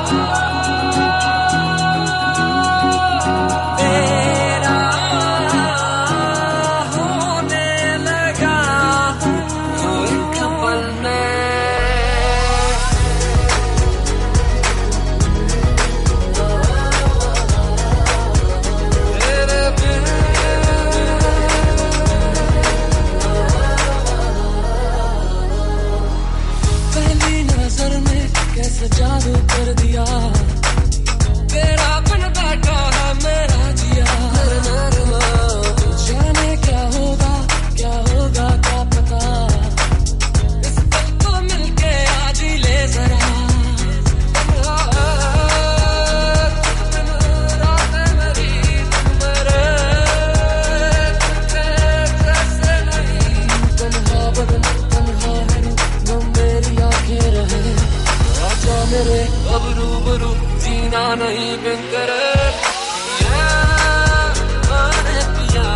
कैसे जादू कर दिया तेरा बिन बैठा है मेरा जिया जाने क्या होगा क्या पता इस पल को मिलके आज ही ले जरा रातें मेरी मेरे जैसे नहीं तन्हा बदन तन्हा है न मेरी आंखें रहे मेरे अब रूबरू जीना नहीं बिन तेरे पिया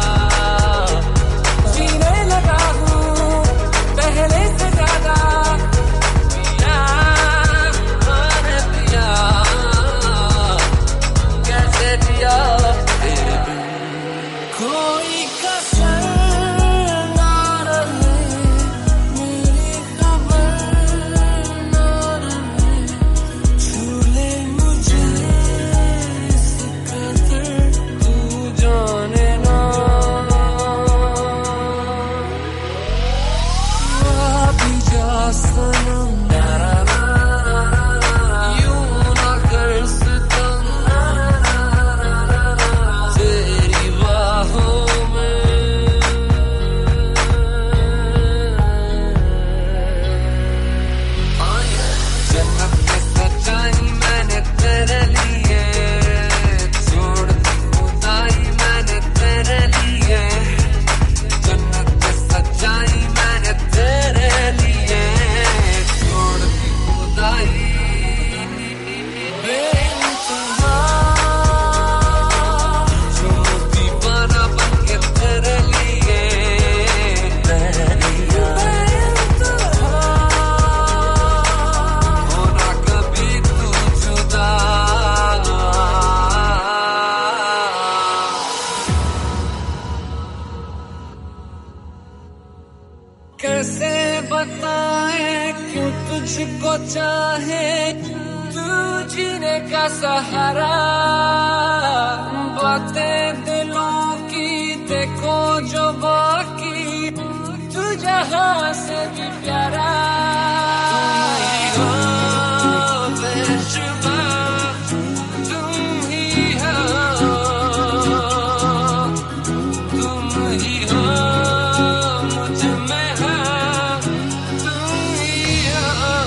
जीने लगा हूँ पहले से ज्यादा पिया कैसे जिया तेरे बिन कोई कसर ना रहे मेरी खबर ना रहे झूले मुझे इस कदर तू जाने ना भी जा सनम यूं ना कर सितम तेरी बाहों में जन्नत में सच्चाई मैंने तेरे लिए छोड़ दी खुदाई मैंने तेरे लिए जन्नत में सच्चाई मैंने तेरे लिए छोड़ दी खुदाई बेइंतहा जो दीवाना बन के तेरे लिए बेइंतहा होना कभी तू जुदा कैसे बताए क्यों तुझको चाहे तू जीने का सहारा बातें दिलों की देखो जो बाकी तू जहां से भी प्यारा तुम ही हो बेशुबा तुम ही हो मुझ में हो तुम ही हो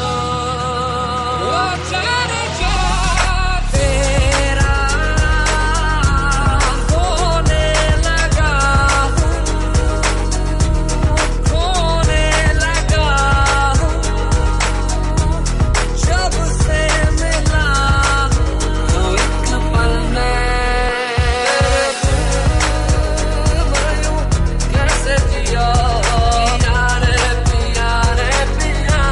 जाने क्या तेरा होने लगा हूँ खोने लगा हूँ जब से मिला हूँ एक पल में कैसे जिया पिया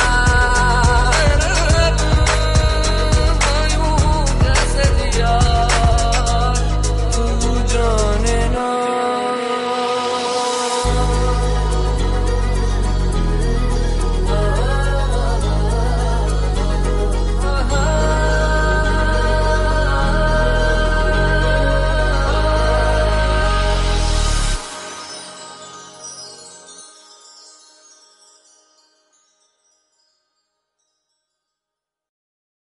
कैसे जिया तू जाने ना